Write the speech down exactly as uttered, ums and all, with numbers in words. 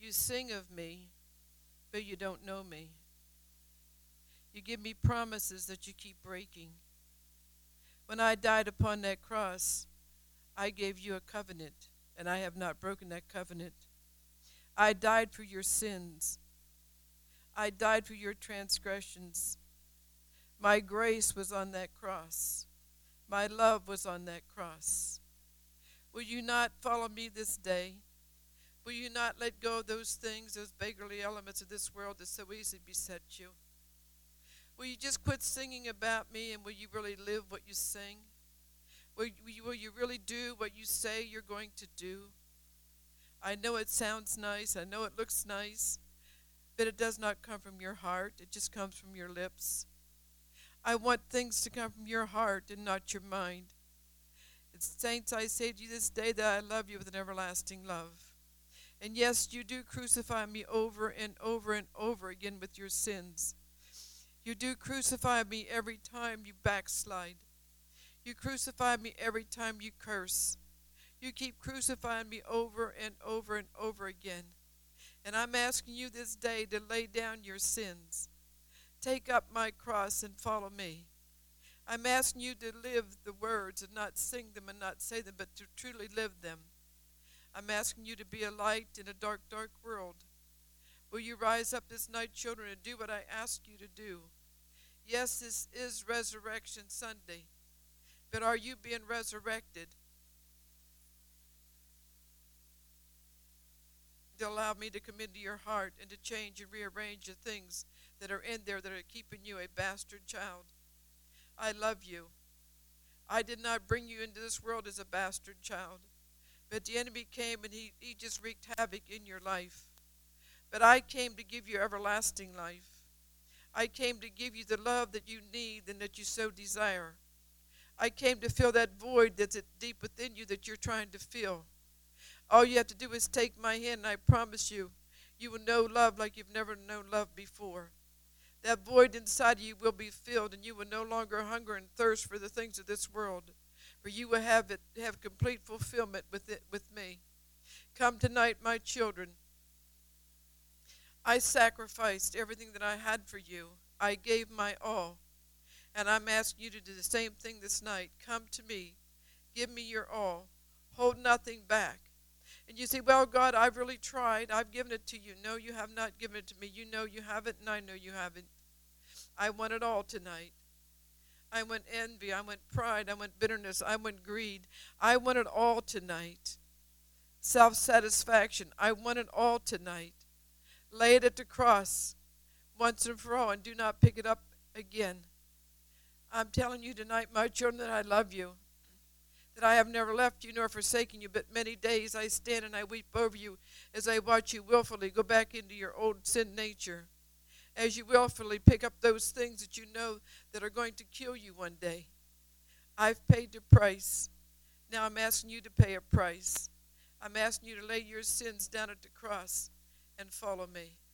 You sing of me, but you don't know me. You give me promises that you keep breaking. When I died upon that cross, I gave you a covenant, and I have not broken that covenant. I died for your sins. I died for your transgressions. My grace was on that cross. My love was on that cross. Will you not follow me this day? Will you not let go of those things, those beggarly elements of this world that so easily beset you? Will you just quit singing about me, and will you really live what you sing? Will you, will you really do what you say you're going to do? I know it sounds nice. I know it looks nice. But it does not come from your heart. It just comes from your lips. I want things to come from your heart and not your mind. It's, saints, I say to you this day that I love you with an everlasting love. And yes, you do crucify me over and over and over again with your sins. You do crucify me every time you backslide. You crucify me every time you curse. You keep crucifying me over and over and over again. And I'm asking you this day to lay down your sins. Take up my cross and follow me. I'm asking you to live the words and not sing them and not say them, but to truly live them. I'm asking you to be a light in a dark, dark world. Will you rise up this night, children, and do what I ask you to do? Yes, this is Resurrection Sunday, but are you being resurrected? To allow me to come into your heart and to change and rearrange the things that are in there that are keeping you a bastard child. I love you. I did not bring you into this world as a bastard child, but the enemy came and he, he just wreaked havoc in your life. But I came to give you everlasting life. I came to give you the love that you need and that you so desire. I came to fill that void that's deep within you that you're trying to fill. All you have to do is take my hand, and I promise you, you will know love like you've never known love before. That void inside of you will be filled, and you will no longer hunger and thirst for the things of this world, for you will have it have complete fulfillment with it with me. Come tonight, my children. I sacrificed everything that I had for you. I gave my all, and I'm asking you to do the same thing this night. Come to me. Give me your all. Hold nothing back. And you say, well, God, I've really tried. I've given it to you. No, you have not given it to me. You know you haven't, and I know you haven't. I want it all tonight. I want envy. I want pride. I want bitterness. I want greed. I want it all tonight. Self-satisfaction. I want it all tonight. Lay it at the cross once and for all, and do not pick it up again. I'm telling you tonight, my children, that I love you. That I have never left you nor forsaken you, but many days I stand and I weep over you as I watch you willfully go back into your old sin nature, as you willfully pick up those things that you know that are going to kill you one day. I've paid the price. Now I'm asking you to pay a price. I'm asking you to lay your sins down at the cross and follow me.